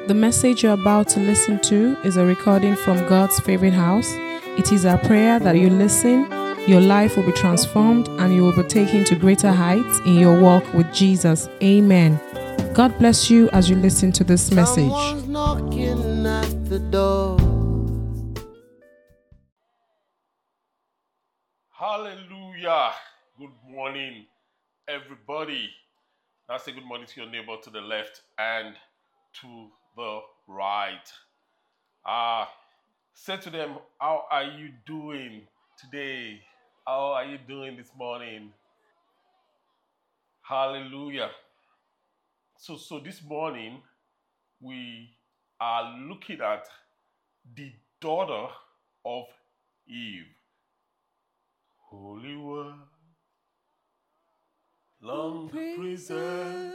The message you're about to listen to is a recording from God's favorite house. It is our prayer that you listen, your life will be transformed, and you will be taken to greater heights in your walk with Jesus. Amen. God bless you as you listen to this message. Someone's knocking at the door. Hallelujah. Good morning, everybody. Now say good morning to your neighbor to the left and to the right. Say to them, how are you doing today? How are you doing this morning? Hallelujah. So this morning, we are looking at the daughter of Eve. Holy Word, long preserved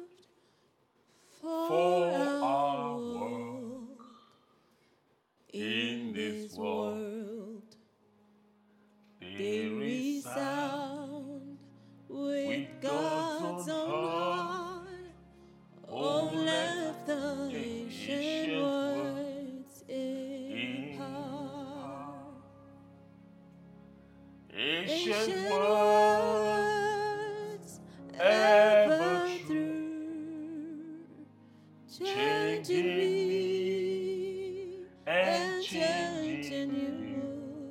for our work in this world. They resound with God's own heart. Oh, let the ancient words impart. Ancient words ever true, changing me and changing you.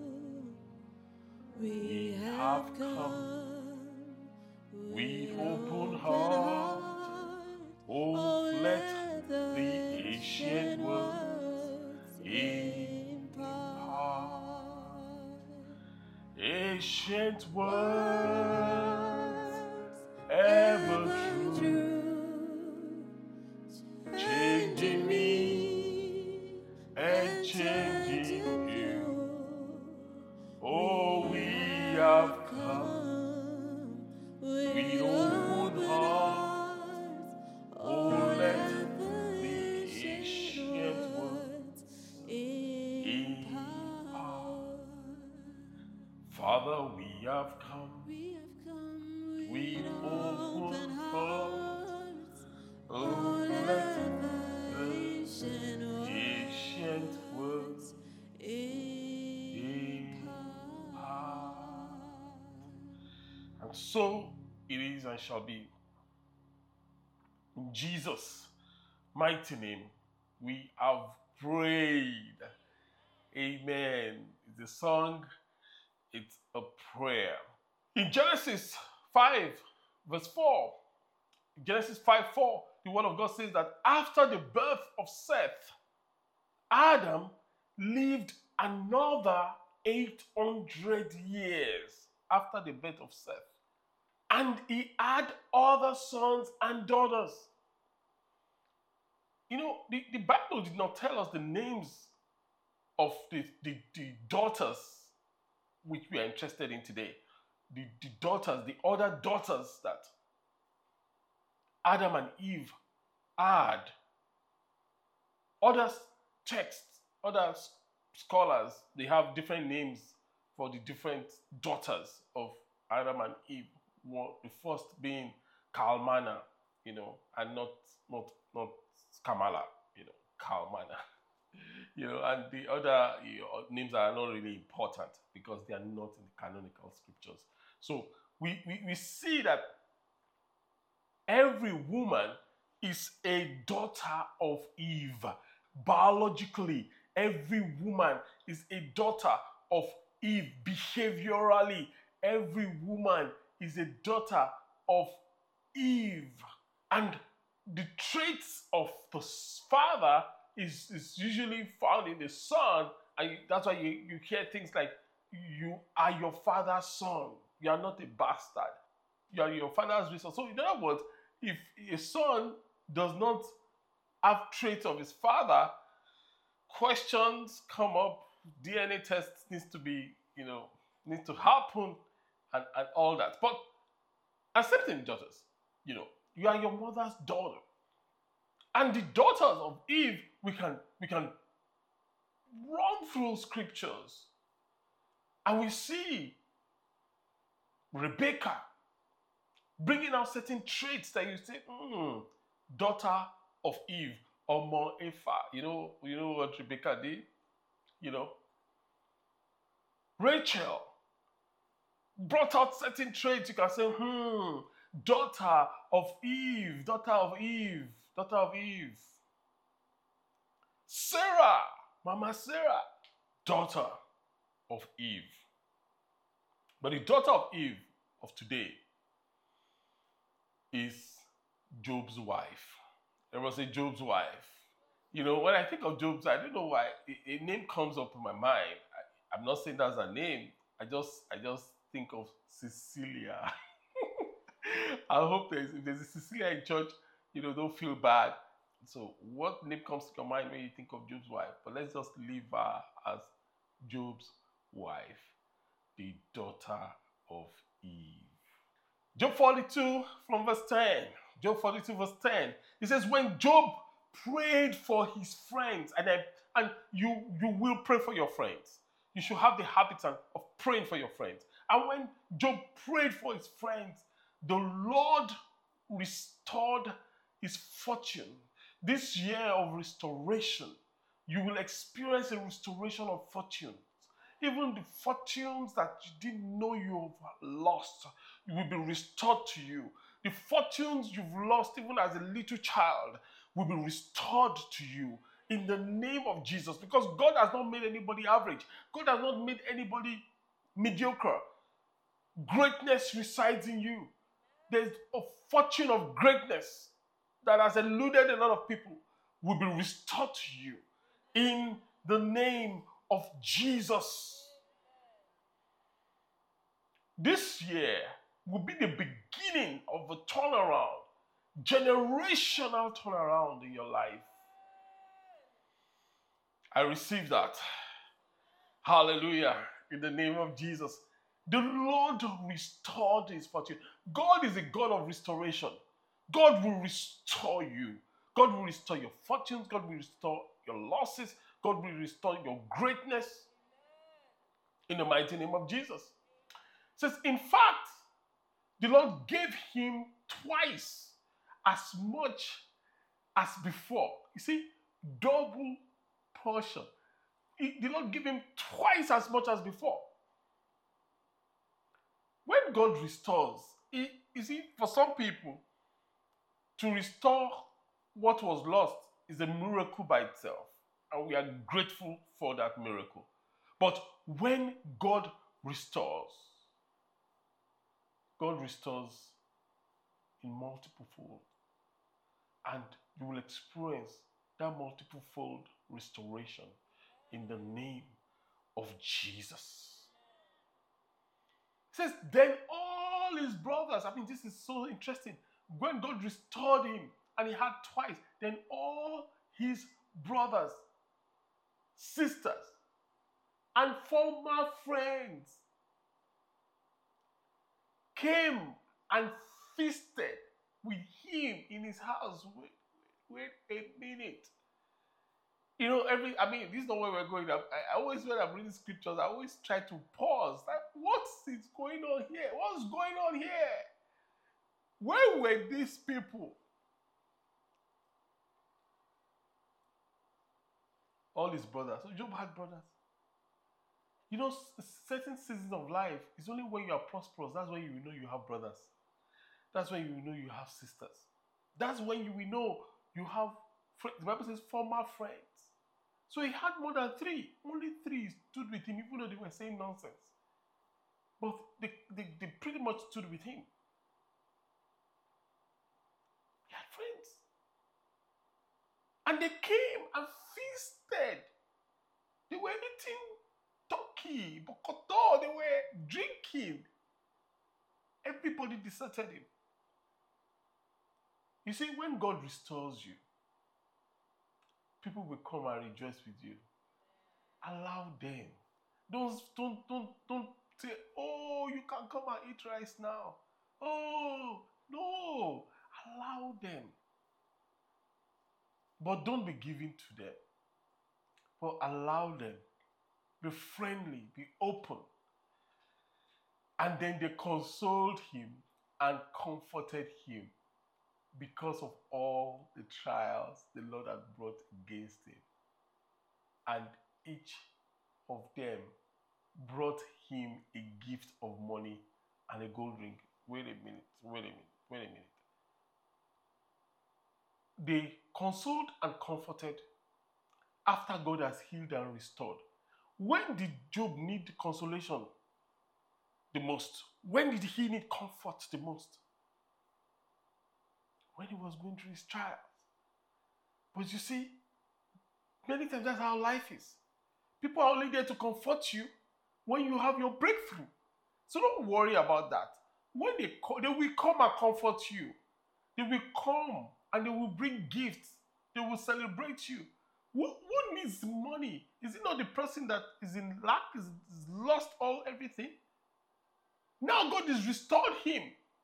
We have come with open heart. Oh, let the ancient words impart. Ancient words ever true, changing me and changing you. Oh, we have come with open hearts. Oh, let the ancient words impart. Father, we have come with open hearts. Oh, let the ancient words impart. And so it is and shall be. In Jesus' mighty name, we have prayed. Amen. It's a song, it's a prayer. In Genesis 5, verse 4, Genesis 5:4, the word of God says that after the birth of Seth, Adam lived another 800 years after the birth of Seth. And he had other sons and daughters. You know, the Bible did not tell us the names of the daughters which we are interested in today. The daughters, the other daughters that Adam and Eve had. Other texts, other scholars, they have different names for the different daughters of Adam and Eve. The first being Kalmana, and not Kamala, Kalmana. And the other names are not really important because they are not in the canonical scriptures. So we see that every woman is a daughter of Eve. Biologically, every woman is a daughter of Eve. Behaviorally, every woman is a daughter of Eve. And the traits of the father is usually found in the son, and that's why you hear things like, you are your father's son. You are not a bastard. You are your father's son. So in other words, if a son does not have traits of his father, questions come up, DNA test needs to be, needs to happen and all that. But accepting daughters, you are your mother's daughter. And the daughters of Eve, we can run through scriptures and we see Rebecca bringing out certain traits that you say, daughter of Eve, Omo Efa. You know what Rebecca did? You know, Rachel brought out certain traits. You can say, daughter of Eve, daughter of Eve, daughter of Eve. Sarah, Mama Sarah, daughter of Eve. But the daughter of Eve of today is Job's wife. Everyone say Job's wife. You know, when I think of Job's, I don't know why a name comes up in my mind. I'm not saying that's a name. I just think of Cecilia. I hope if there's a Cecilia in church, don't feel bad. So what name comes to your mind when you think of Job's wife? But let's just leave her as Job's wife, the daughter of Eve. Job 42 from verse 10. Job 42 verse 10. It says, when Job prayed for his friends, and you will pray for your friends. You should have the habit of praying for your friends. And when Job prayed for his friends, the Lord restored his fortune. This year of restoration, you will experience a restoration of fortunes. Even the fortunes that you didn't know you have lost, will be restored to you. The fortunes you've lost even as a little child will be restored to you in the name of Jesus. Because God has not made anybody average. God has not made anybody mediocre. Greatness resides in you. There's a fortune of greatness that has eluded a lot of people will be restored to you in the name of Jesus. This year will be the beginning of a turnaround, generational turnaround in your life. I receive that. Hallelujah. In the name of Jesus. The Lord restored his fortune. God is a God of restoration. God will restore you. God will restore your fortunes. God will restore your losses. God will restore your greatness. In the mighty name of Jesus. It says, in fact, the Lord gave him twice as much as before. You see, double portion. The Lord gave him twice as much as before. When God restores, you see, for some people, to restore what was lost is a miracle by itself. And we are grateful for that miracle. But when God restores in multiple fold. And you will experience that multiple fold restoration in the name of Jesus. It says, then all his brothers, this is so interesting. When God restored him and he had twice, then all his brothers, sisters, and former friends came and feasted with him in his house. Wait a minute. This is not where we're going. I always, when I'm reading scriptures, I always try to pause. Like, what's going on here? What's going on here? Where were these people? All his brothers. So Job had brothers. Certain seasons of life, it's only when you are prosperous, that's when you will know you have brothers. That's when you will know you have sisters. That's when you will know you have friends. The Bible says former friends. So he had more than three. Only three stood with him, even though they were saying nonsense. But they pretty much stood with him. He had friends. And they came and feasted. They were eating turkey, bokoto, they were drinking. Everybody deserted him. You see, when God restores you, people will come and rejoice with you. Allow them. Don't say, oh, you can come and eat rice now. Oh, no. Allow them. But don't be giving to them. But allow them. Be friendly. Be open. And then they consoled him and comforted him because of all the trials the Lord had brought against him. And each of them brought him a gift of money and a gold ring. Wait a minute. They consoled and comforted after God has healed and restored. When did Job need consolation the most? When did he need comfort the most? When he was going through his trials. But you see, many times that's how life is. People are only there to comfort you when you have your breakthrough. So don't worry about that. When they will come and comfort you. They will come and they will bring gifts. They will celebrate you. Who needs money? Is it not the person that is in lack, is lost everything? Now God has restored him.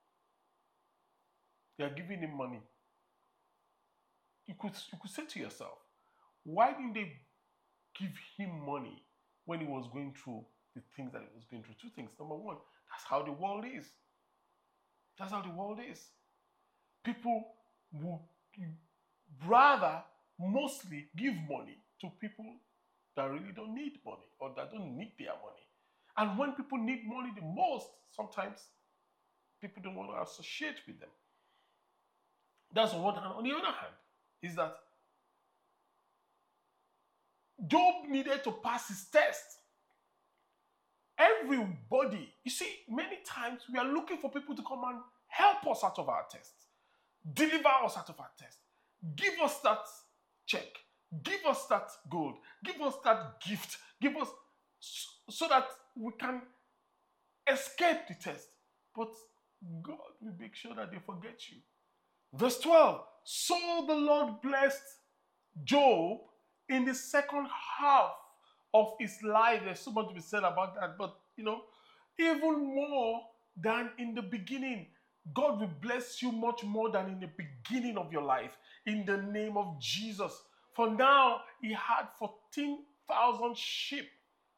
They are giving him money. You could say to yourself, why didn't they give him money when he was going through the things that he was going through? Two things. Number one, that's how the world is. That's how the world is. People would rather mostly give money to people that really don't need money or that don't need their money. And when people need money the most, sometimes people don't want to associate with them. That's on one hand. On the other hand, is that Job needed to pass his test. Everybody, you see, many times we are looking for people to come and help us out of our tests, deliver us out of our test, give us that check, give us that gold, give us that gift, give us so that we can escape the test. But God will make sure that they forget you. Verse 12, so the Lord blessed Job in the second half of his life. There's so much to be said about that, but even more than in the beginning. God will bless you much more than in the beginning of your life, in the name of Jesus. For now, he had 14,000 sheep,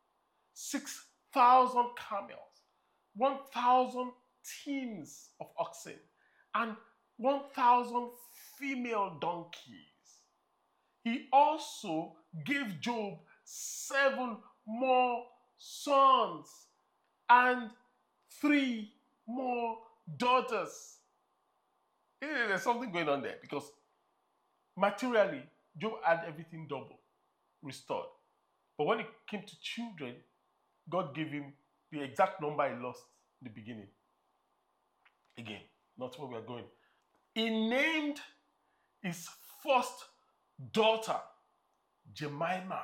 6,000 camels, 1,000 teams of oxen, and 1,000 female donkeys. He also gave Job 7 more sons and 3 more daughters. There's something going on there, because materially, Job had everything double, restored. But when it came to children, God gave him the exact number he lost in the beginning. Again, not where we are going. He named his first daughter Jemima.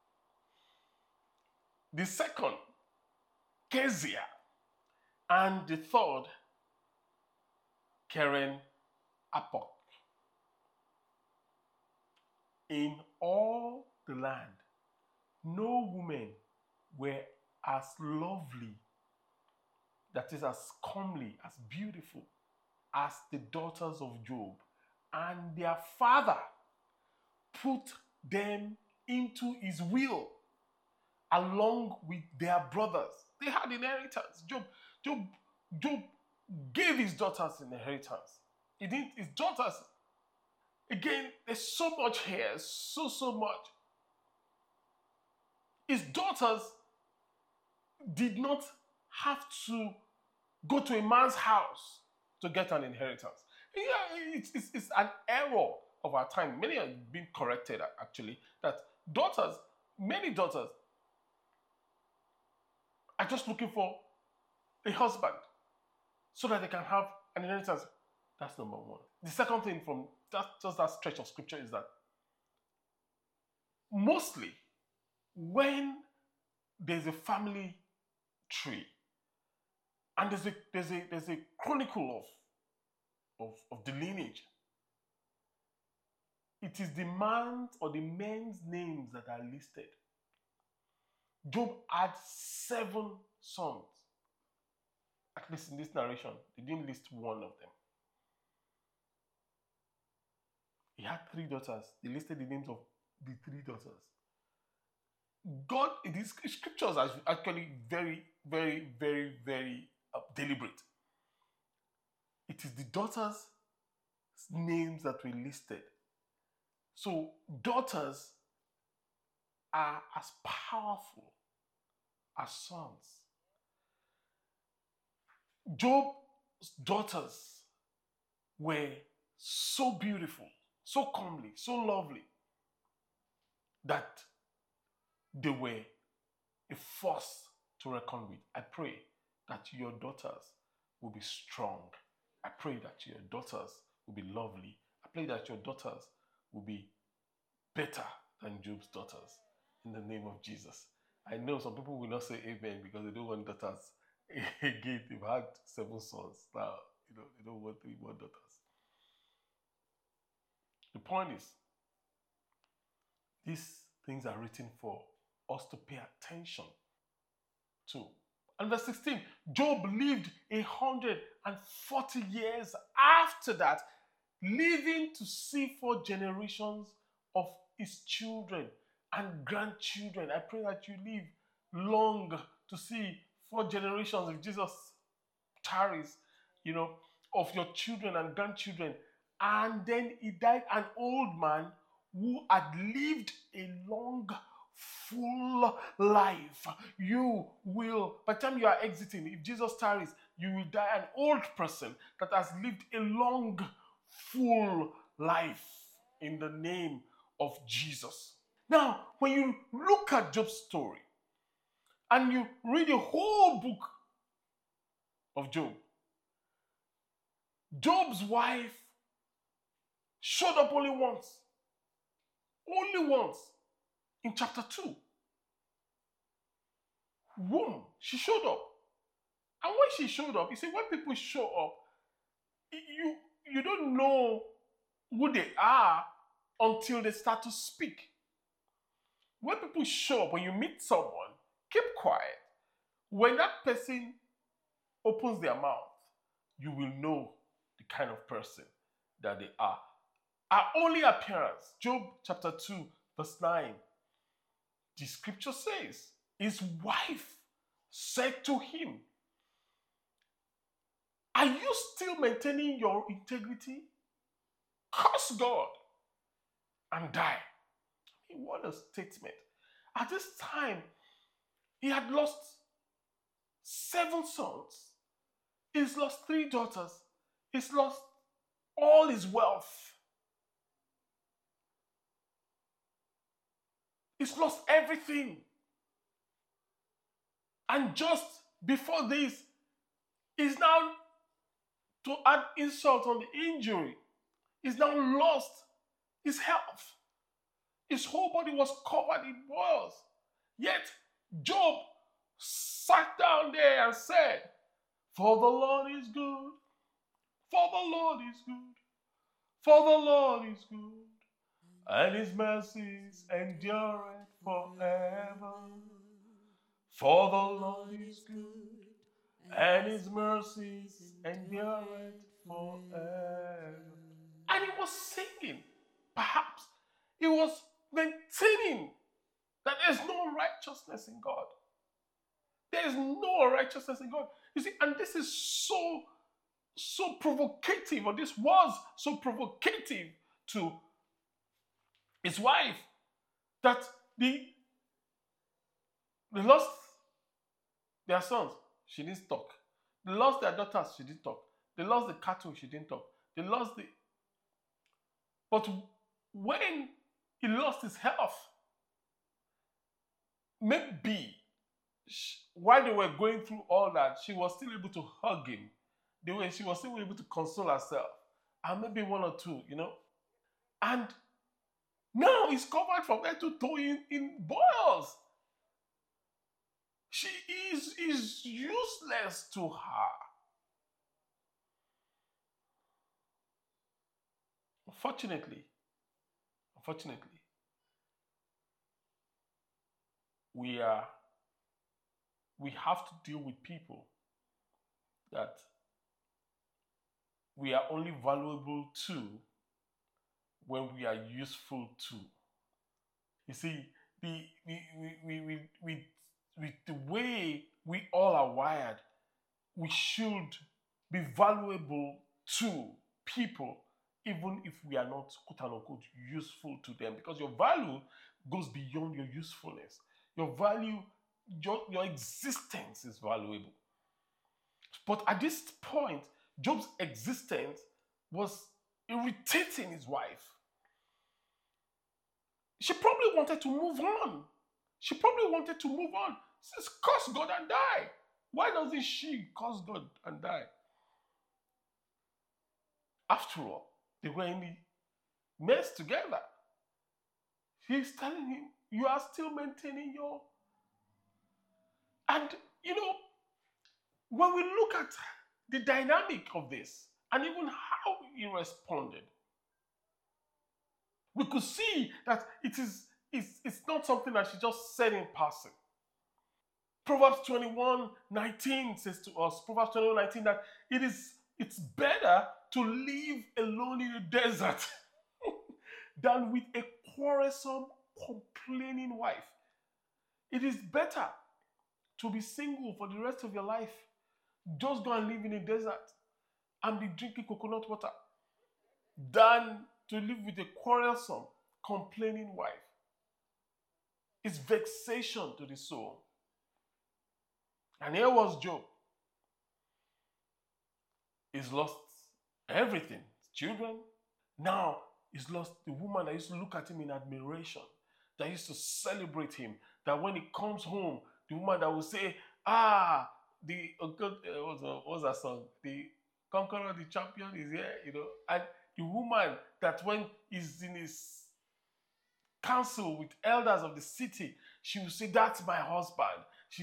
The second, Kezia. And the third, Keren Apok. In all the land, no women were as lovely, that is, as comely, as beautiful as the daughters of Job. And their father put them into his will along with their brothers. They had inheritance. Job gave his daughters inheritance. He didn't, his daughters, again, there's so much here, so much. His daughters did not have to go to a man's house to get an inheritance. Yeah, it's an error of our time. Many are being corrected, actually, that many daughters are just looking for a husband so that they can have an inheritance. That's number one. The second thing from that stretch of scripture is that mostly when there's a family tree and there's a chronicle of the lineage, it is the man's or the men's names that are listed. Job had 7 sons. At least in this narration, they didn't list one of them. He had 3 daughters. They listed the names of the 3 daughters. God, in these scriptures are actually very, very, very, very deliberate. It is the daughters names that we listed. So daughters are as powerful as sons. Job's daughters were so beautiful, so comely, so lovely, that they were a force to reckon with. I pray that your daughters will be strong. I pray that your daughters will be lovely. I pray that your daughters will be better than Job's daughters, in the name of Jesus. I know some people will not say amen because they don't want daughters. Again, they've had 7 sons. Now, they don't want 3 more daughters. The point is, these things are written for us to pay attention to. And verse 16, Job lived 140 years after that, living to see 4 generations of his children and grandchildren. I pray that you live long to see 4 generations if Jesus tarries, of your children and grandchildren. And then he died an old man who had lived a long, full life. You will, by the time you are exiting, if Jesus tarries, you will die an old person that has lived a long, full life in the name of Jesus. Now, when you look at Job's story and you read the whole book of Job, Job's wife showed up only once in chapter 2. Boom, she showed up. And when she showed up, you see, when people show up, you don't know who they are until they start to speak. When people show up, when you meet someone, keep quiet. When that person opens their mouth, you will know the kind of person that they are. Our only appearance, Job chapter 2, verse 9, the scripture says, his wife said to him, "Are you still maintaining your integrity? Curse God and die." I mean, what a statement. At this time, he had lost 7 sons. He's lost 3 daughters. He's lost all his wealth. He's lost everything. And just before this, he's now, to add insult on the injury, he's now lost his health. His whole body was covered in boils. Yet, Job sat down there and said, "For the Lord is good. For the Lord is good. For the Lord is good. And his mercies endureth forever. For the Lord is good, and his mercies endureth forever." And he was singing. Perhaps he was maintaining that there's no righteousness in God. There is no righteousness in God. You see, and this is so provocative, or this was so provocative to his wife, that they lost their sons, she didn't talk. They lost their daughters, she didn't talk. They lost the cattle, she didn't talk. They lost the... But when he lost his health, maybe while they were going through all that, she was still able to hug him. She was still able to console herself. And maybe 1 or 2, And now he's covered from head to toe in boils. She is useless to her. Unfortunately, we have to deal with people that we are only valuable to when we are useful to. You see, with the way we all are wired, we should be valuable to people even if we are not quote unquote useful to them, because your value goes beyond your usefulness. Your value, your existence is valuable. But at this point, Job's existence was irritating his wife. She probably wanted to move on. She probably wanted to move on. She says, curse God and die. Why doesn't she curse God and die? After all, they were in the mess together. He's telling him, you are still maintaining your... And, when we look at the dynamic of this, and even how he responded, we could see that it's not something that she just said in passing. Proverbs 21:19 says to us, Proverbs 21:19, that it's better to live alone in a desert than with a quarrelsome, complaining wife. It is better to be single for the rest of your life. Just go and live in a desert and be drinking coconut water than to live with a quarrelsome, complaining wife. It's vexation to the soul. And here was Job. He's lost everything. His children. Now he's lost the woman that used to look at him in admiration, that used to celebrate him, that when he comes home, the woman that will say, what's that song? The conqueror, the champion is here, And the woman that when he's in his council with elders of the city, she will say, that's my husband.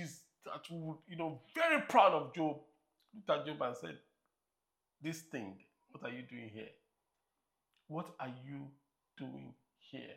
Very proud of Job. Looked at Job and said, this thing, what are you doing here? What are you doing here?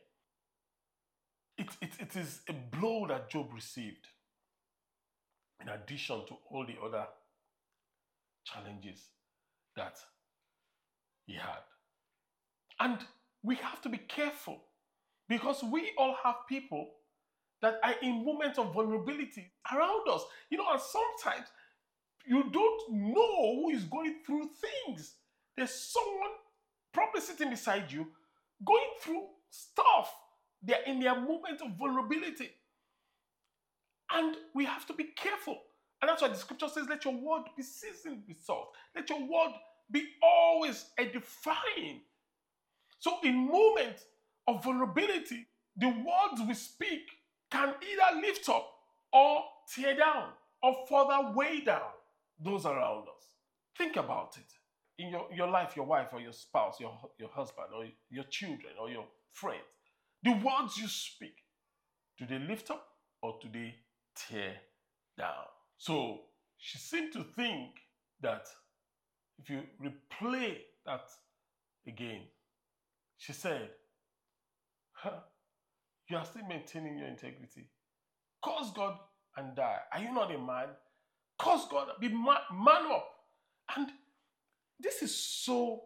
It is a blow that Job received, in addition to all the other challenges that he had. And we have to be careful, because we all have people that are in moments of vulnerability around us. And sometimes you don't know who is going through things. There's someone probably sitting beside you going through stuff. They're in their moment of vulnerability. And we have to be careful. And that's why the scripture says, let your word be seasoned with salt. Let your word be always edifying. So in moments of vulnerability, the words we speak can either lift up or tear down or further weigh down those around us. Think about it. In your life, your wife or your spouse, your husband or your children or your friends, the words you speak, do they lift up or do they tear down? So she seemed to think that if you replay that again, she said, you are still maintaining your integrity. Curse God and die. Are you not a man? Curse God, be man up. And this is so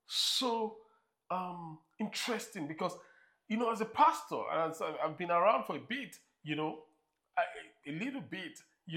interesting, because, as a pastor, and I've been around for a bit, a little bit,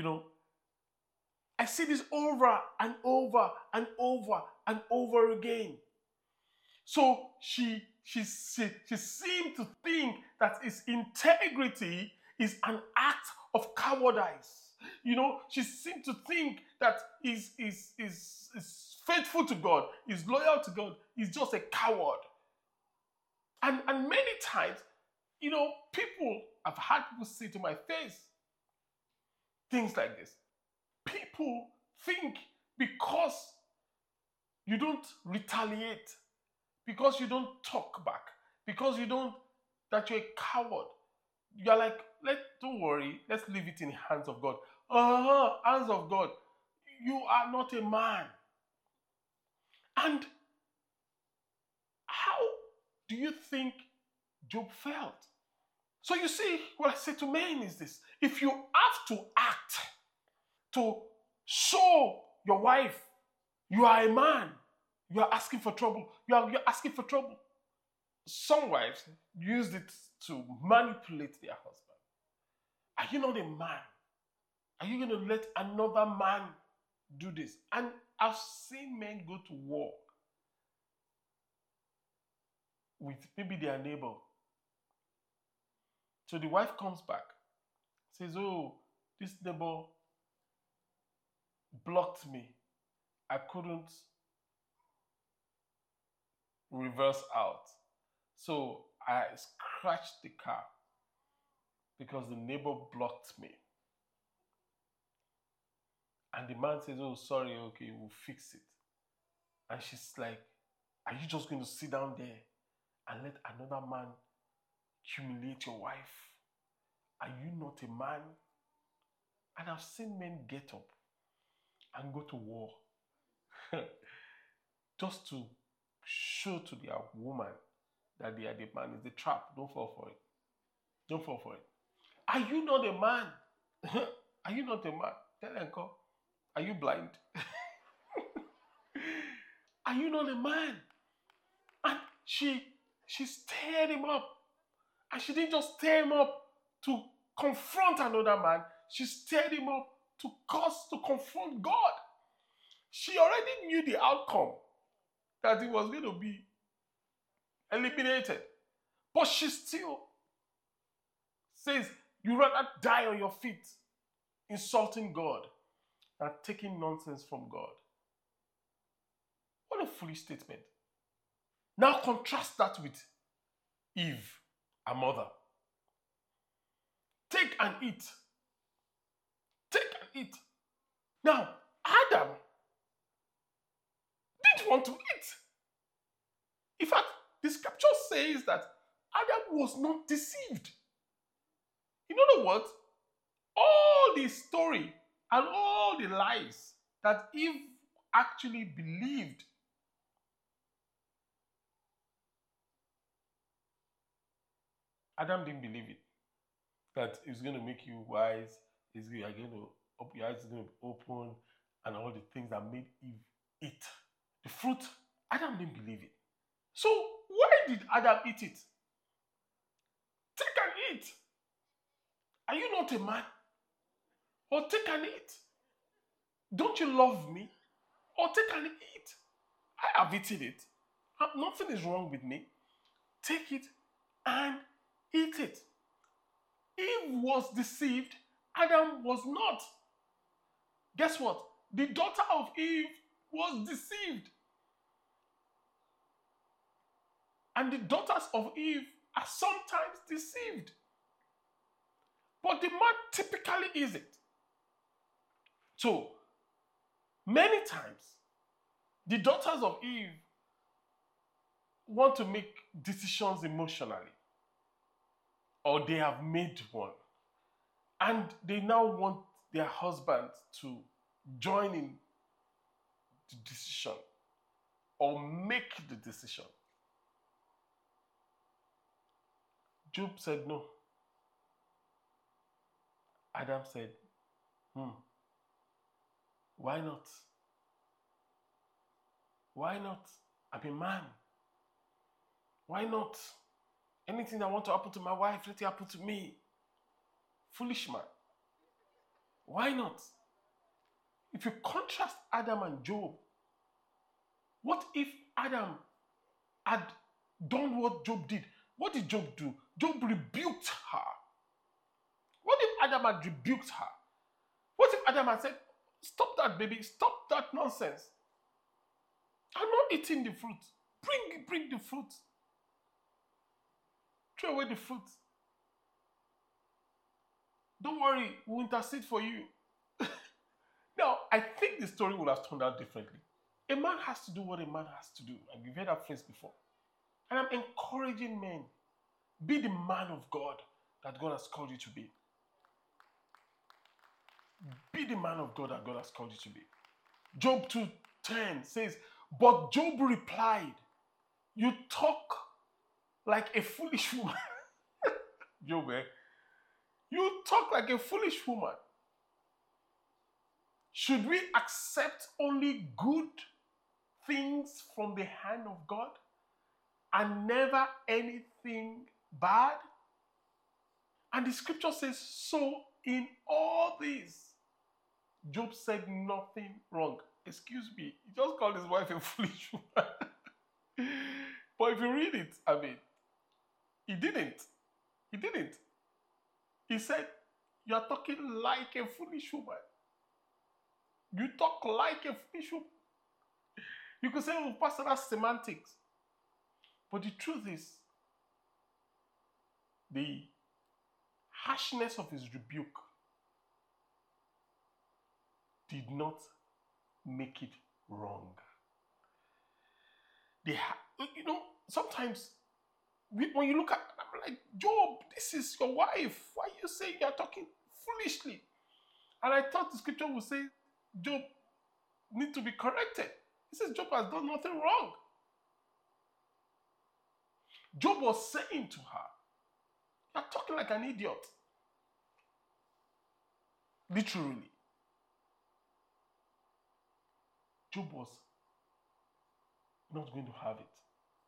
I see this over and over and over and over again. So she seemed to think that his integrity is an act of cowardice. She seemed to think that he's faithful to God, he's loyal to God, he's just a coward. And many times, I've had people say to my face things like this. People think because you don't retaliate, because you don't talk back, because that you're a coward. You're like, don't worry, let's leave it in the hands of God. Hands of God. You are not a man. And how do you think Job felt? So you see, what I say to men is this: if you have to act to show your wife you are a man, you are asking for trouble. You're asking for trouble. Some wives use it to manipulate their husband. Are you not a man? Are you going to let another man do this? And I've seen men go to war with maybe their neighbor. So the wife comes back, says, oh, this neighbor blocked me. I couldn't reverse out. So I scratched the car because the neighbor blocked me. And the man says, oh, sorry, okay, we'll fix it. And she's like, are you just going to sit down there and let another man humiliate your wife? Are you not a man? And I've seen men get up and go to war just to show to their woman that they are the man. It's a trap. Don't fall for it. Don't fall for it. Are you not a man? Are you not a man? Tell Uncle, are you blind? Are you not a man? And she stirred him up. And she didn't just stir him up to confront another man. She stirred him up to confront God. She already knew the outcome, that he was going to be eliminated. But she still says, you rather die on your feet insulting God than taking nonsense from God. What a foolish statement. Now contrast that with Eve, her mother. Take and eat. Take and eat. Now, Adam didn't want to eat. In fact, the scripture says that Adam was not deceived. In other words, all the story and all the lies that Eve actually believed, Adam didn't believe it. That it's going to make you wise, your eyes are going to open, and all the things that made Eve eat the fruit. Adam didn't believe it. So why did Adam eat it? Take and eat. Are you not a man? Or take and eat. Don't you love me? Or take and eat. I have eaten it. Nothing is wrong with me. Take it and eat it. Eve was deceived. Adam was not. Guess what? The daughter of Eve was deceived. And the daughters of Eve are sometimes deceived. But the man typically isn't. So, many times, the daughters of Eve want to make decisions emotionally. Or they have made one. And they now want their husband to join in the decision or make the decision. Job said no. Adam said, why not? Why not? I'm a man. Why not? Anything that wants to happen to my wife, let it happen to me. Foolish man. Why not? If you contrast Adam and Job, what if Adam had done what Job did? What did Job do? Job rebuked her. What if Adam had rebuked her? What if Adam had said, stop that, baby, stop that nonsense. I'm not eating the fruit. Bring the fruit. Throw away the fruit. Don't worry, we'll intercede for you. Now, I think the story would have turned out differently. A man has to do what a man has to do. And you've heard that phrase before. And I'm encouraging men, be the man of God that God has called you to be. Be the man of God that God has called you to be. Job 2:10 says, but Job replied, you talk like a foolish woman. Job, you talk like a foolish woman. Should we accept only good things from the hand of God and never anything bad? And the scripture says, so in all this, Job said nothing wrong. Excuse me, he just called his wife a foolish woman. But But if you read it, I mean, he didn't. He didn't. He said, you are talking like a foolish woman. You talk like a foolish woman. You could say, oh, Pastor, that's semantics. But the truth is, the harshness of his rebuke did not make it wrong. Sometimes when you look at, I'm like, Job, this is your wife. Why are you saying you're talking foolishly? And I thought the scripture would say, Job need to be corrected. It says Job has done nothing wrong. Job was saying to her, you're talking like an idiot. Literally. Job was not going to have it.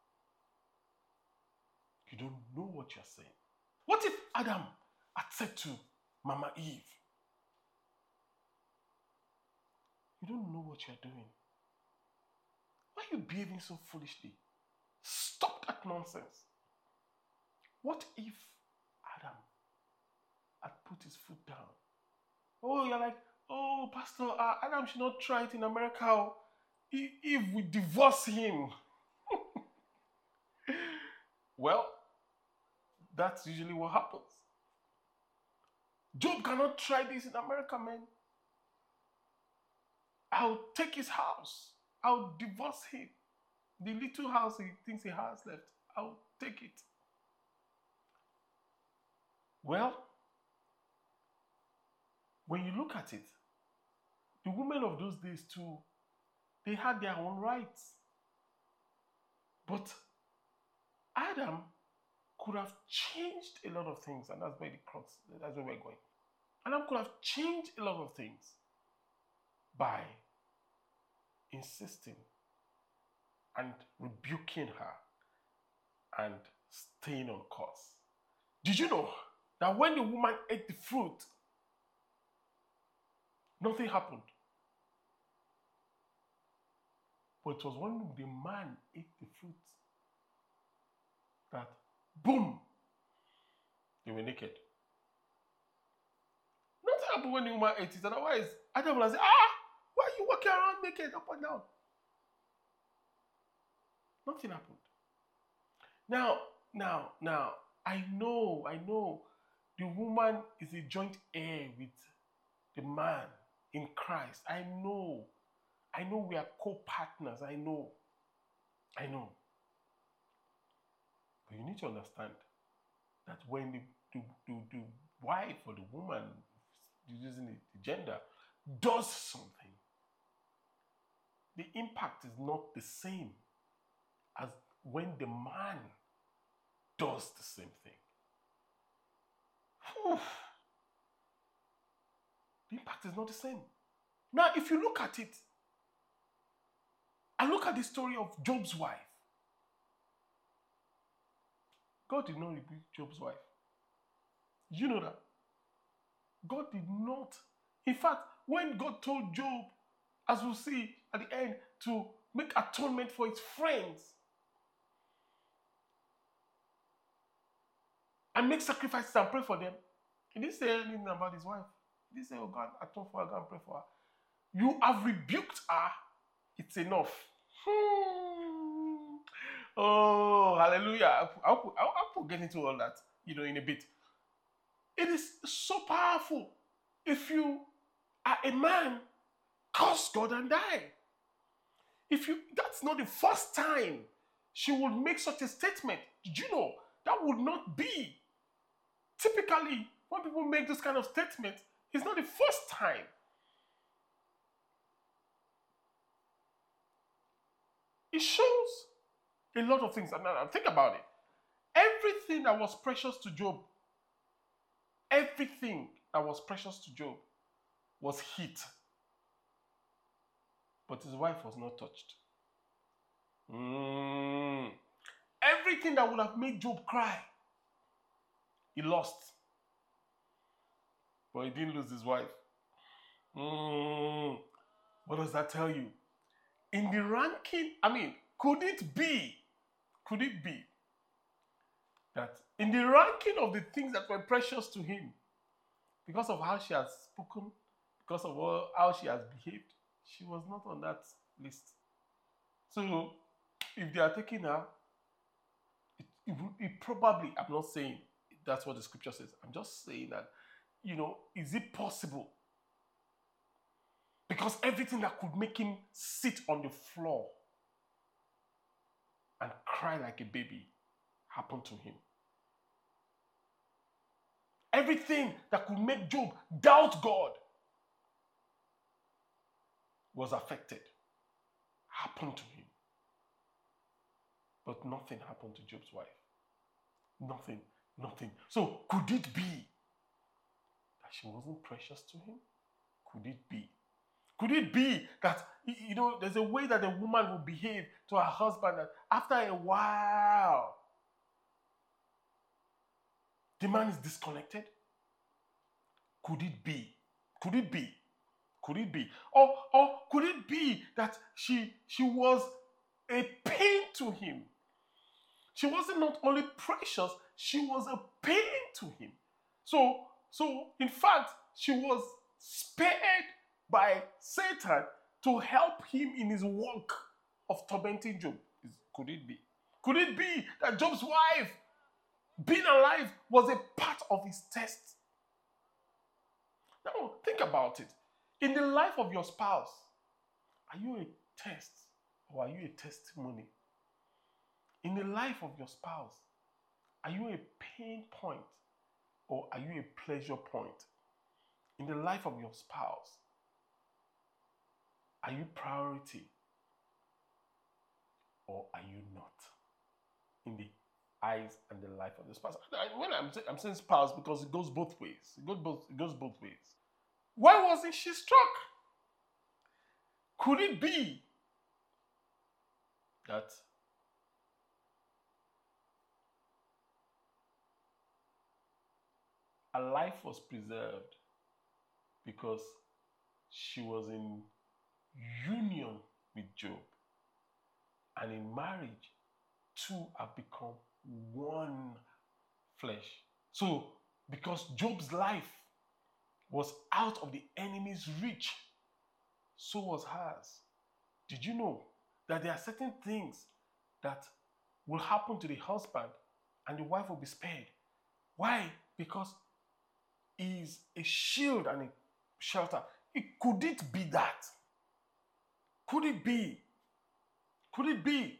You don't know what you're saying. What if Adam had said to Mama Eve, you don't know what you're doing. Why are you behaving so foolishly? Stop that nonsense. What if Adam had put his foot down? Oh, you're like, oh, Pastor, Adam should not try it in America. If we divorce him. Well, that's usually what happens. Job cannot try this in America, man. I'll take his house. I'll divorce him. The little house he thinks he has left, I'll take it. Well, when you look at it, the women of those days too, they had their own rights. But Adam could have changed a lot of things, and that's where that's where we're going. Adam could have changed a lot of things by insisting and rebuking her and staying on course. Did you know that when the woman ate the fruit, nothing happened? But it was when the man ate the fruit that, boom, they were naked. Nothing happened when the woman ate it. Otherwise, Adam would have said, why are you walking around naked up and down? Nothing happened. Now, I know the woman is a joint heir with the man in Christ. I know we are co-partners. I know. But you need to understand that when the wife or the woman, using the gender, does something, the impact is not the same as when the man does the same thing. Whew. The impact is not the same. Now, if you look at it, and look at the story of Job's wife. God did not rebuke Job's wife. You know that? God did not. In fact, when God told Job, as we'll see at the end, to make atonement for his friends and make sacrifices and pray for them, he didn't say anything about his wife. He didn't say, oh God, atone for her, go and pray for her. You have rebuked her. It's enough. Oh, hallelujah. I'll get into all that, in a bit. It is so powerful. If you are a man, curse God and die. That's not the first time she would make such a statement. Did you know that would not be? Typically, when people make this kind of statement, it's not the first time. It shows a lot of things. And think about it. Everything that was precious to Job, was hit. But his wife was not touched. Everything that would have made Job cry, he lost. But he didn't lose his wife. What does that tell you? In the ranking, could it be Could it be that in the ranking of the things that were precious to him, because of how she has spoken, because of how she has behaved, she was not on that list? So, if they are taking her, it probably, I'm not saying that's what the scripture says. I'm just saying that, is it possible? Because everything that could make him sit on the floor and cry like a baby happened to him. Everything that could make Job doubt God was affected, happened to him. But nothing happened to Job's wife. Nothing. So could it be that she wasn't precious to him? Could it be? Could it be that, there's a way that a woman will behave to her husband that after a while, the man is disconnected? Could it be? Could it be? Could it be? Or could it be that she was a pain to him? She wasn't not only precious, she was a pain to him. So in fact, she was spared by Satan to help him in his work of tormenting Job. Could it be? Could it be that Job's wife, being alive, was a part of his test? Now, think about it. In the life of your spouse, are you a test or are you a testimony? In the life of your spouse, are you a pain point or are you a pleasure point? In the life of your spouse, are you priority or are you not? In the eyes and the life of the spouse. When I'm saying spouse, because it goes both ways. It goes both ways. Why wasn't she struck? Could it be that her life was preserved because she was in union with Job? And in marriage, two have become one flesh. So, because Job's life was out of the enemy's reach, so was hers. Did you know that there are certain things that will happen to the husband and the wife will be spared? Why? Because he is a shield and a shelter. Could it be that? Could it be? Could it be?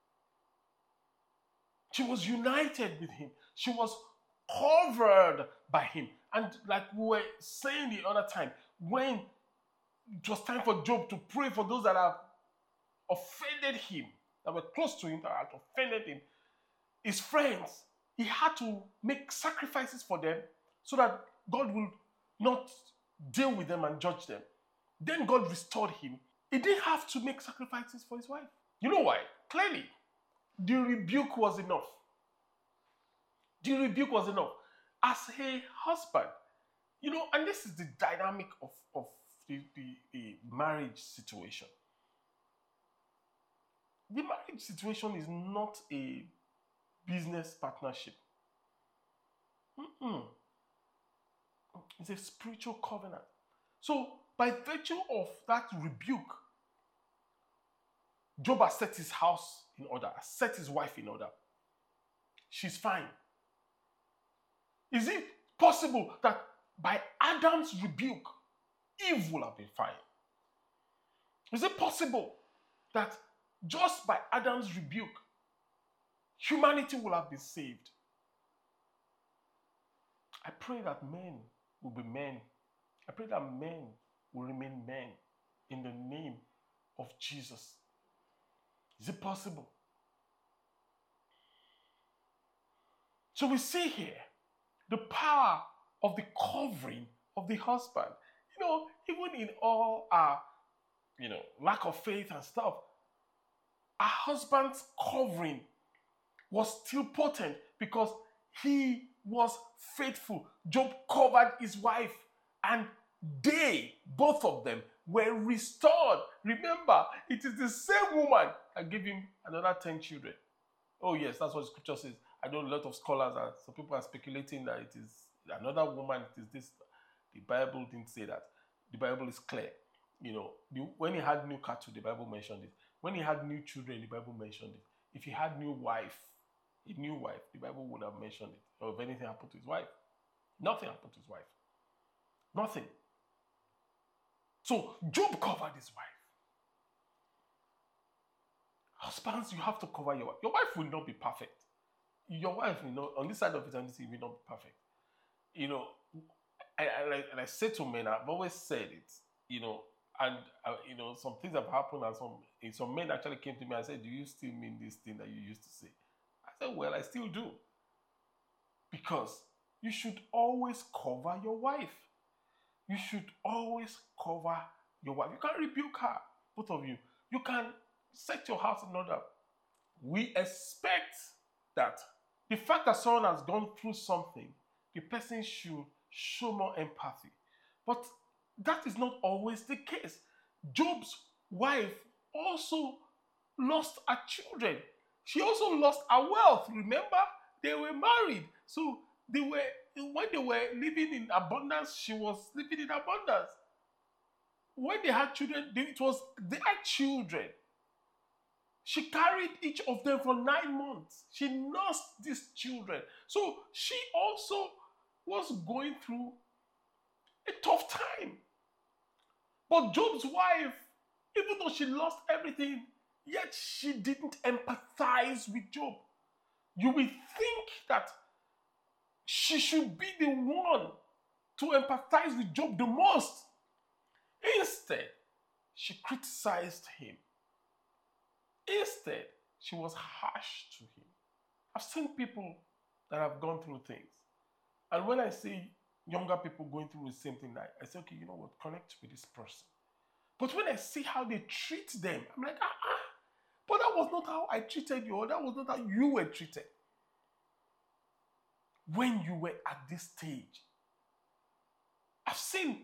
She was united with him. She was covered by him. And like we were saying the other time, when it was time for Job to pray for those that have offended him, that were close to him, that had offended him, his friends, he had to make sacrifices for them so that God will not deal with them and judge them. Then God restored him. He didn't have to make sacrifices for his wife. You know why? Clearly, the rebuke was enough. The rebuke was enough. As a husband, and this is the dynamic of the marriage situation. The marriage situation is not a business partnership. It's a spiritual covenant. So, by virtue of that rebuke, Job has set his house in order, has set his wife in order. She's fine. Is it possible that by Adam's rebuke, Eve will have been fine? Is it possible that just by Adam's rebuke, humanity will have been saved? I pray that men will be men. I pray that men will remain men in the name of Jesus. Is it possible? So we see here the power of the covering of the husband. Even in all our, lack of faith and stuff, our husband's covering was still potent because he was faithful. Job covered his wife and they, both of them, were restored. Remember, it is the same woman that gave him another 10 children. Oh yes, that's what the scripture says. I know a lot of scholars are, some people are speculating that it is another woman, it is this. The Bible didn't say that. The Bible is clear. When he had new cattle, the Bible mentioned it. When he had new children, the Bible mentioned it. If he had a new wife, the Bible would have mentioned it. Or if anything happened to his wife. Nothing happened to his wife. Nothing. So Job covered his wife. Husbands, you have to cover your wife. Your wife will not be perfect. Your wife will not, on this side of eternity, will not be perfect. And I say to men, I've always said it, and some things have happened, and some men actually came to me and said, "Do you still mean this thing that you used to say?" I said, "Well, I still do, because you should always cover your wife. You should always cover your wife. You can't rebuke her, both of you. You can set your house in order. We expect that the fact that someone has gone through something, the person should show more empathy. But that is not always the case. Job's wife also lost her children. She also lost her wealth. Remember, they were married. So when they were living in abundance, she was living in abundance. When they had children, it was their children. She carried each of them for 9 months. She nursed these children. So she also was going through a tough time. But Job's wife, even though she lost everything, yet she didn't empathize with Job. You will think that she should be the one to empathize with Job the most. Instead, she criticized him. Instead, she was harsh to him. I've seen people that have gone through things. And when I see younger people going through the same thing, I say, okay, you know what, connect with this person. But when I see how they treat them, I'm like, but that was not how I treated you, or that was not how you were treated. When you were at this stage, I've seen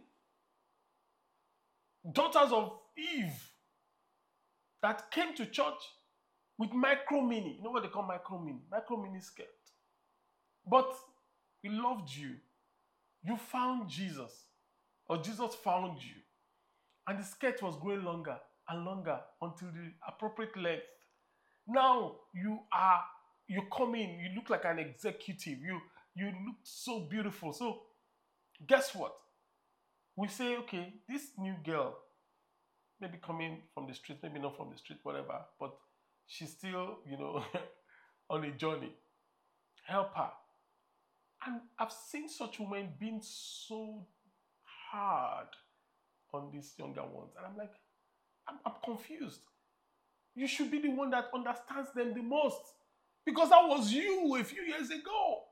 daughters of Eve that came to church with micro mini. You know what they call micro mini? Micro mini skirt. But we loved you. You found Jesus. Or Jesus found you. And the skirt was growing longer and longer until the appropriate length. Now you come in, you look like an executive. You look so beautiful. So guess what? We say, okay, this new girl, maybe coming from the street, maybe not from the street, whatever, but she's still, on a journey. Help her. And I've seen such women being so hard on these younger ones. And I'm like, I'm confused. You should be the one that understands them the most. Because that was you a few years ago.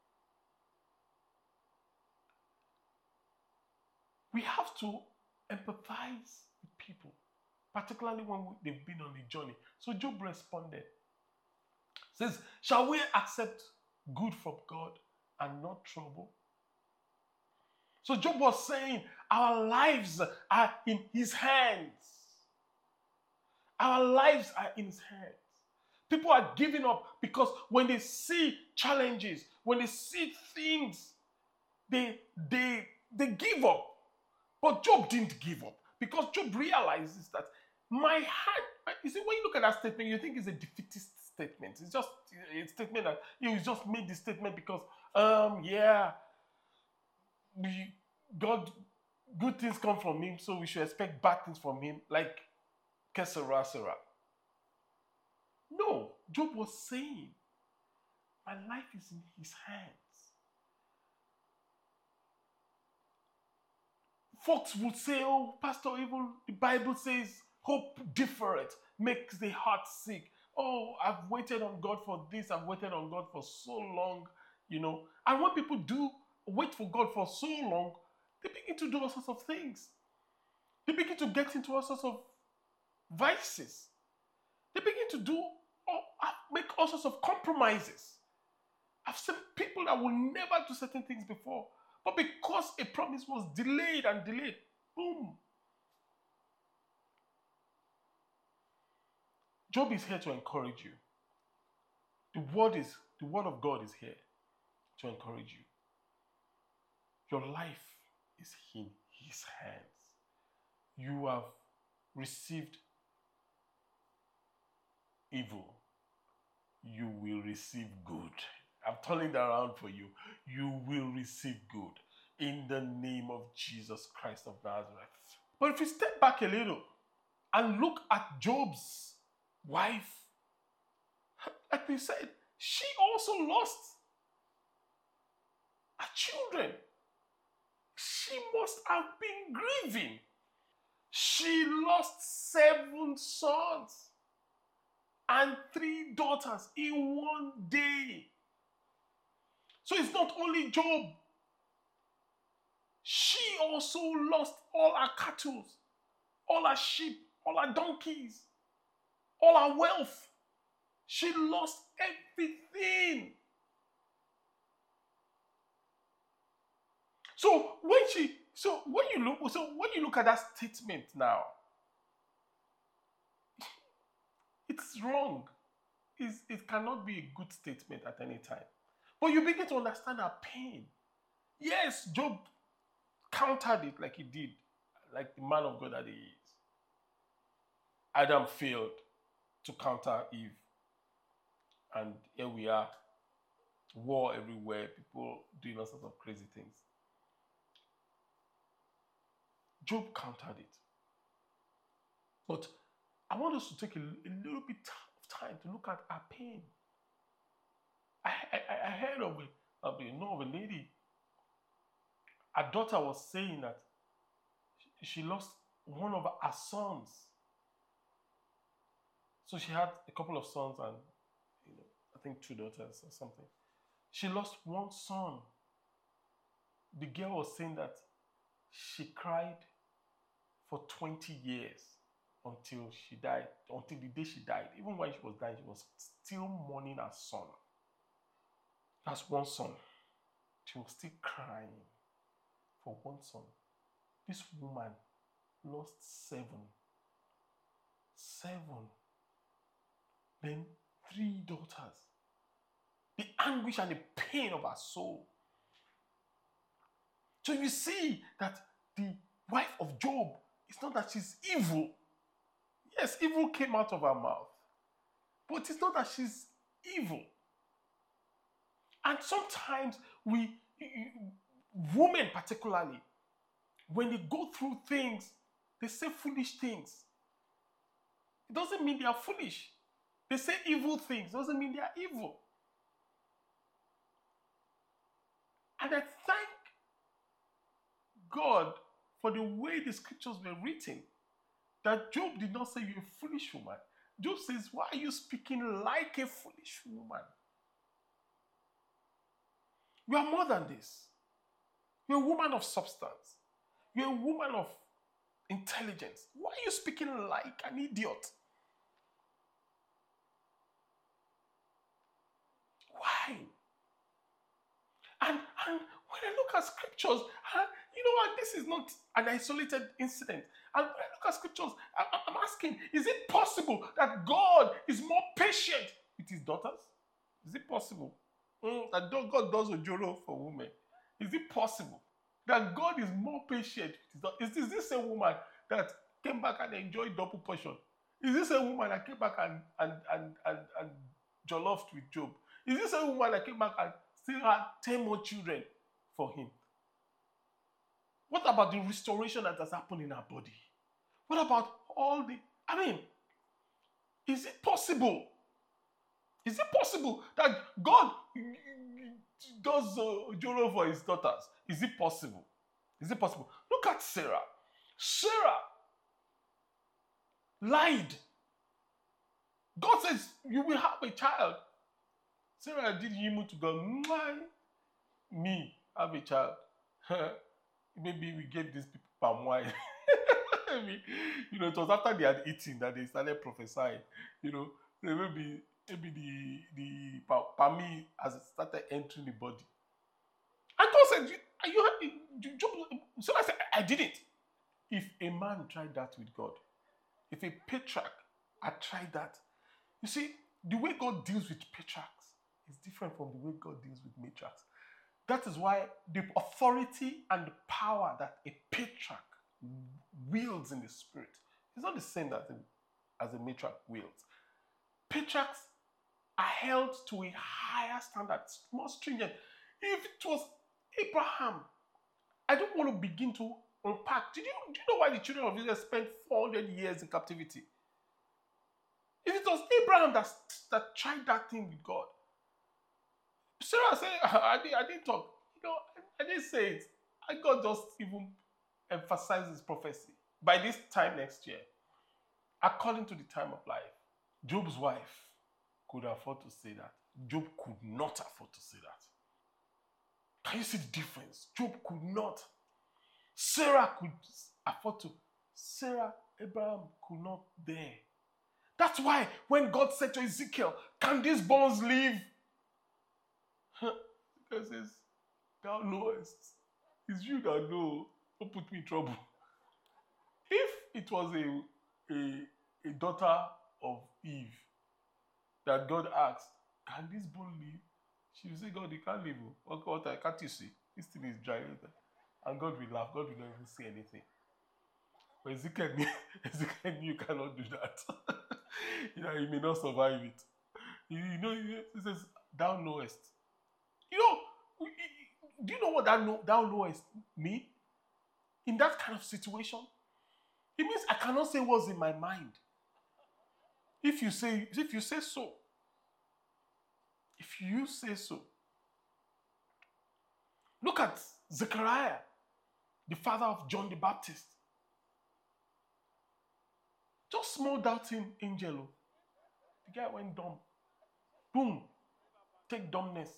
We have to empathize with people, particularly when they've been on the journey. So Job responded. Says, shall we accept good from God and not trouble? So Job was saying, our lives are in his hands. Our lives are in his hands. People are giving up because when they see challenges, when they see things, they give up. But Job didn't give up because Job realizes that my hand, you see, when you look at that statement, you think it's a defeatist statement. It's just a statement that he just made this statement because, God, good things come from him, so we should expect bad things from him, like Kesera. No, Job was saying, my life is in his hands. Folks would say, oh, Pastor, even the Bible says, hope deferred makes the heart sick. Oh, I've waited on God for this, I've waited on God for so long, And when people do wait for God for so long, they begin to do all sorts of things. They begin to get into all sorts of vices. They begin to make all sorts of compromises. I've seen people that will never do certain things before. But because a promise was delayed and delayed, boom. Job is here to encourage you. The word of God is here to encourage you. Your life is in His hands. You have received evil. You will receive good. I'm turning that around for you. You will receive good in the name of Jesus Christ of Nazareth. But if you step back a little and look at Job's wife, like we said, she also lost her children. She must have been grieving. She lost 7 sons and 3 daughters in one day. So it's not only Job. She also lost all her cattle, all her sheep, all her donkeys, all her wealth. She lost everything. So when you look at that statement now, it's wrong. It cannot be a good statement at any time. But you begin to understand her pain. Yes, Job countered it like he did, like the man of God that he is. Adam failed to counter Eve. And here we are, war everywhere, people doing all sorts of crazy things. Job countered it. But I want us to take a little bit of time to look at her pain. I heard of a lady. Her daughter was saying that she lost one of her sons. So she had a couple of sons and I think 2 daughters or something. She lost 1 son. The girl was saying that she cried for 20 years until she died, until the day she died. Even when she was dying, she was still mourning her son. That's 1 son. She was still crying for 1 son. This woman lost 7. 7. Then 3 daughters. The anguish and the pain of her soul. So you see that the wife of Job, it's not that she's evil. Yes, evil came out of her mouth. But it's not that she's evil. And sometimes women particularly, when they go through things, they say foolish things. It doesn't mean they are foolish. They say evil things. It doesn't mean they are evil. And I thank God for the way the scriptures were written, that Job did not say you're a foolish woman. Job says, why are you speaking like a foolish woman? You are more than this. You're a woman of substance. You're a woman of intelligence. Why are you speaking like an idiot? Why? And when I look at scriptures, and this is not an isolated incident. And when I look at scriptures, I'm asking, is it possible that God is more patient with his daughters? Is it possible that God does ojoro for women? Is it possible that God is more patient with his daughters? Is this a woman that came back and enjoyed double portion? Is this a woman that came back and jolloffed with Job? Is this a woman that came back and still had 10 more children for him? What about the restoration that has happened in her body? What about is it possible? Is it possible that God does ojoro for his daughters? Is it possible? Is it possible? Look at Sarah. Sarah lied. God says, you will have a child. Sarah did yimu to God. Me have a child. Maybe we gave these people palm wine. It was after they had eaten that they started prophesying. Maybe the palmy has started entering the body. And God said, "Are you happy?" So I said, "I didn't." If a man tried that with God, if a patriarch had tried that, you see the way God deals with patriarchs. is different from the way God deals with matriarchs. That is why the authority and the power that a patriarch wields in the spirit is not the same as a matriarch wields. Patriarchs are held to a higher standard, more stringent. If it was Abraham, I don't want to begin to unpack. Do you know why the children of Israel spent 400 years in captivity? If it was Abraham that tried that thing with God, Sarah said, I didn't talk. I didn't say it. And God just even emphasized his prophecy. By this time next year, according to the time of life, Job's wife could afford to say that. Job could not afford to say that. Can you see the difference? Job could not. Sarah could afford to. Abraham could not dare. That's why when God said to Ezekiel, can these bones live? God says, thou knowest. It's you that know. Don't put me in trouble. If it was a daughter of Eve that God asked, can this bone live? She will say, God, you can't live. What can't you see? This thing is dry. And God will laugh. God will not even say anything. But Ezekiel knew you cannot do that. You may not survive it. He says, thou knowest. Do you know what thou knowest mean? In that kind of situation, it means I cannot say what's in my mind. If you say so. If you say so. Look at Zechariah, the father of John the Baptist. Just small doubting angel. The guy went dumb. Boom. Take dumbness.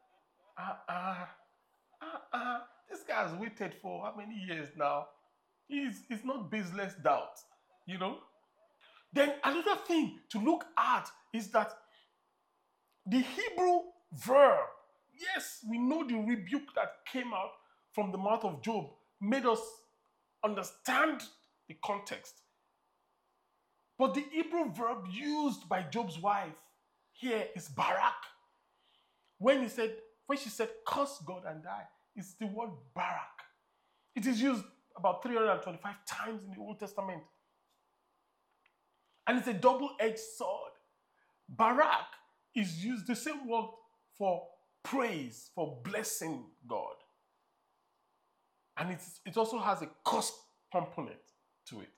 This guy has waited for how many years now? It's not baseless doubt, Then another thing to look at is that the Hebrew verb, yes, we know the rebuke that came out from the mouth of Job made us understand the context. But the Hebrew verb used by Job's wife here is barak. When she said, curse God and die, it's the word barak. It is used about 325 times in the Old Testament. And it's a double-edged sword. Barak is used the same word for praise, for blessing God. And it also has a curse component to it.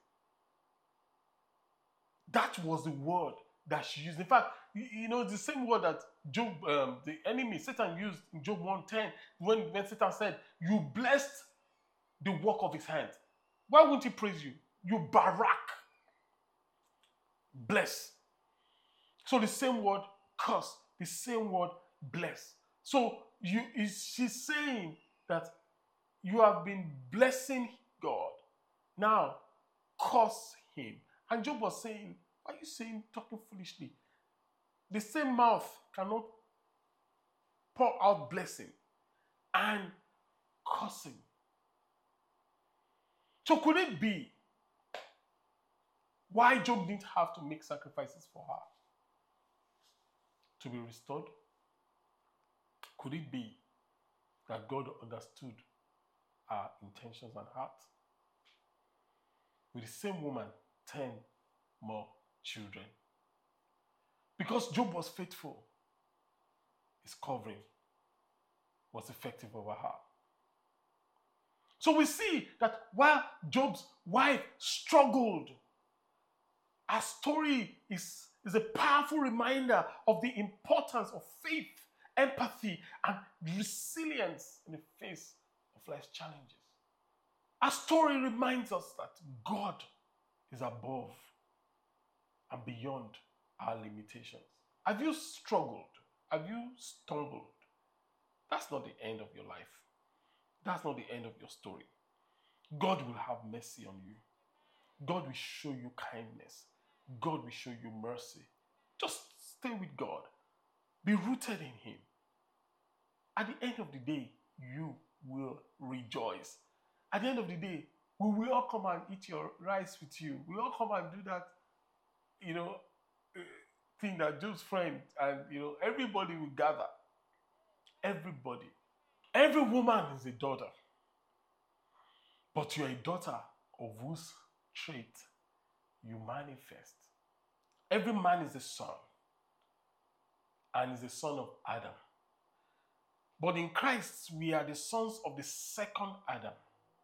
That was the word that she used. In fact, the same word that Job, the enemy, Satan used in Job 1:10, when Satan said, you blessed the work of his hand. Why wouldn't he praise you? You barak. Bless. So the same word curse, the same word bless. So she's saying that you have been blessing God. Now curse him. And Job was saying, why are you talking foolishly? The same mouth cannot pour out blessing and cursing. So could it be why Job didn't have to make sacrifices for her to be restored? Could it be that God understood our intentions and hearts? With the same woman, 10 more children. Because Job was faithful, his covering was effective over her. So we see that while Job's wife struggled, our story is a powerful reminder of the importance of faith, empathy, and resilience in the face of life's challenges. Our story reminds us that God is above and beyond our limitations. Have you struggled? Have you stumbled? That's not the end of your life. That's not the end of your story. God will have mercy on you. God will show you kindness. God will show you mercy. Just stay with God. Be rooted in Him. At the end of the day, you will rejoice. At the end of the day, we will all come and eat your rice with you. We all come and do that, think that just friends and everybody will gather. Everybody. Every woman is a daughter. But you're a daughter of whose trait you manifest. Every man is a son. And is the son of Adam. But in Christ, we are the sons of the second Adam.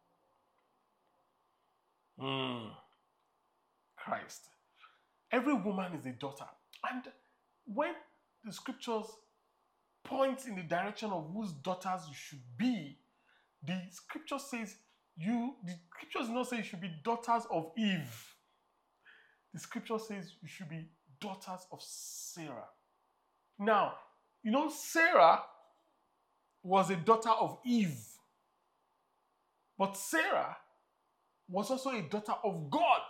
Christ. Every woman is a daughter. And when the scriptures point in the direction of whose daughters you should be, the scripture says the scripture does not say you should be daughters of Eve. The scripture says you should be daughters of Sarah. Now, Sarah was a daughter of Eve. But Sarah was also a daughter of God.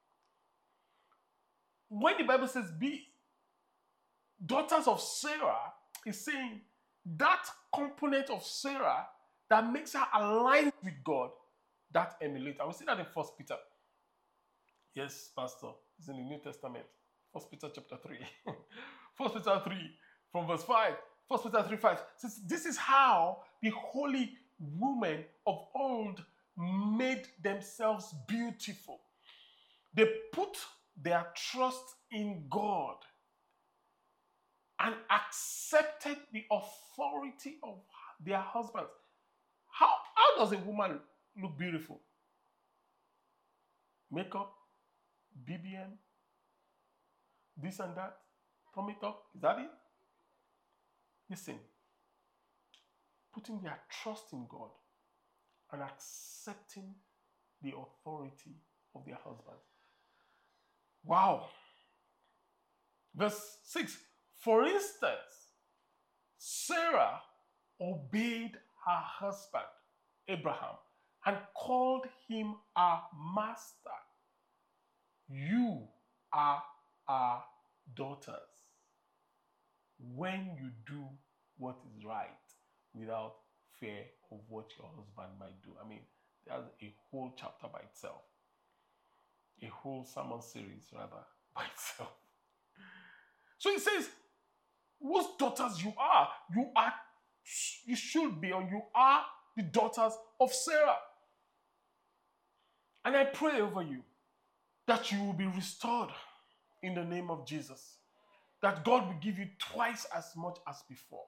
When the Bible says be daughters of Sarah, it's saying that component of Sarah that makes her aligned with God, that emulates. I will see that in 1 Peter. Yes, Pastor. It's in the New Testament. 1 Peter chapter 3. 1 Peter 3 from verse 5. 1 Peter 3, 5. Says, this is how the holy women of old made themselves beautiful. They put their trust in God and accepted the authority of their husbands. How does a woman look beautiful? Makeup, BBM, this and that, tummy tuck, is that it? Listen, putting their trust in God and accepting the authority of their husbands. Wow. Verse 6. For instance, Sarah obeyed her husband, Abraham, and called him our master. You are our daughters when you do what is right without fear of what your husband might do. I mean, that's a whole chapter by itself. A whole sermon series, rather, by itself. So it says, whose daughters you are. You should be, or you are the daughters of Sarah. And I pray over you that you will be restored in the name of Jesus. That God will give you twice as much as before.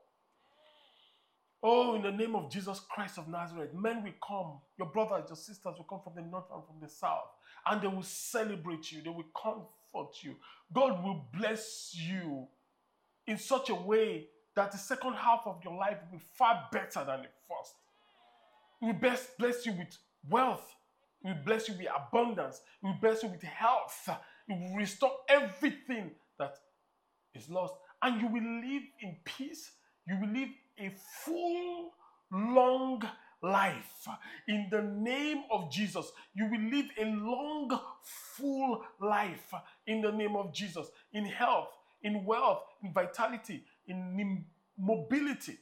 Oh, in the name of Jesus Christ of Nazareth, men will come, your brothers, your sisters will come from the north and from the south, and they will celebrate you, they will comfort you. God will bless you in such a way that the second half of your life will be far better than the first. He will bless you with wealth. He will bless you with abundance. He will bless you with health. He will restore everything that is lost. And you will live in peace. You will live a full, long life. In the name of Jesus, you will live a long, full life. In the name of Jesus. In health, in wealth, in vitality, in mobility.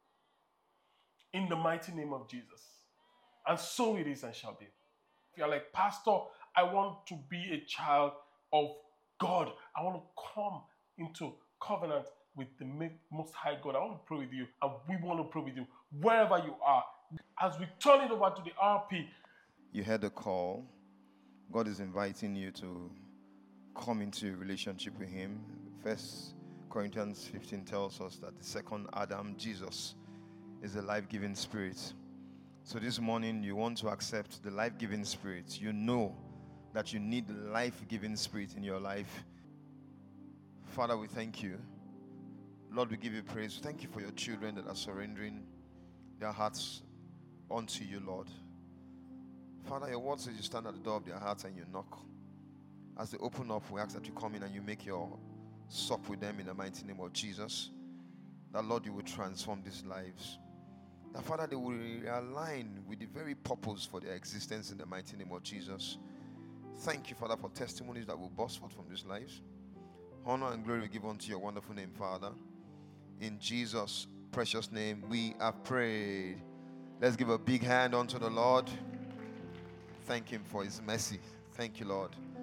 In the mighty name of Jesus. And so it is and shall be. If you're like, Pastor, I want to be a child of God. I want to come into covenant with the Most High God. I want to pray with you, and we want to pray with you wherever you are. As we turn it over to the RP. You heard the call. God is inviting you to come into a relationship with Him. 1 Corinthians 15 tells us that the second Adam, Jesus, is a life-giving spirit. So this morning, you want to accept the life-giving spirit. You know that you need the life-giving spirit in your life. Father, we thank you. Lord, we give you praise. Thank you for your children that are surrendering their hearts unto you, Lord. Father, your word says you stand at the door of their hearts and you knock. As they open up, we ask that you come in and you make your sup with them in the mighty name of Jesus. That, Lord, you will transform these lives. That, Father, they will realign with the very purpose for their existence in the mighty name of Jesus. Thank you, Father, for testimonies that will burst forth from these lives. Honor and glory we give unto your wonderful name, Father. In Jesus' precious name, we have prayed. Let's give a big hand unto the Lord. Thank Him for His mercy. Thank you, Lord.